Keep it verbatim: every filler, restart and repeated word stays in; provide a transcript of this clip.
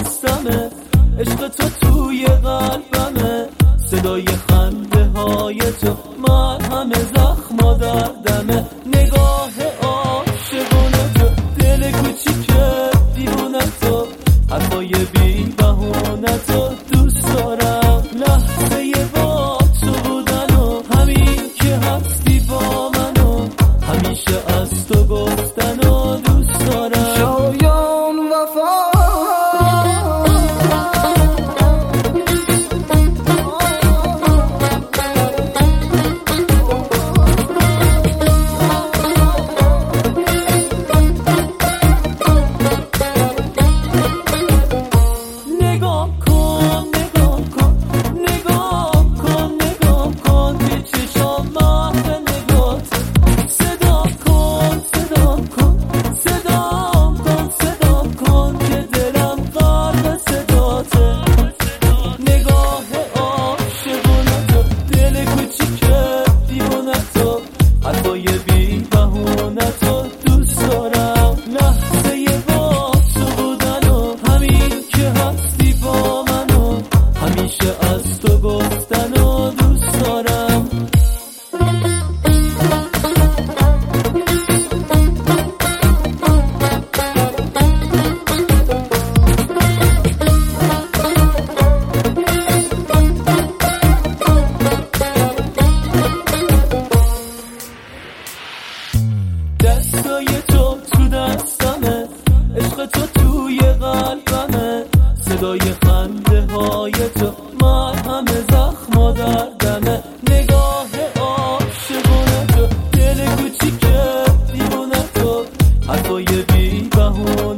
دستمه، عشق تو توی قلبمه، صدای خنده های تو مرهم زخم دردمه، نگاه عاشقانه تو، دل کوچیک دیوونه تو، حرفای بی بهونه تو دوست دارم، لحظه با تو بودن و همین که هستی با منو، همیشه از تو گفتن و دوست دارم. شایان وفا از تو گفتن و دوست دارم. دستای تو تو دستمه، عشق تو توی قلبمه، صدای خنده های تو مرهم زخم دردمه، نگاه عاشقانه تو، دل کوچیک دیوونه تو، حرفای بی بهونه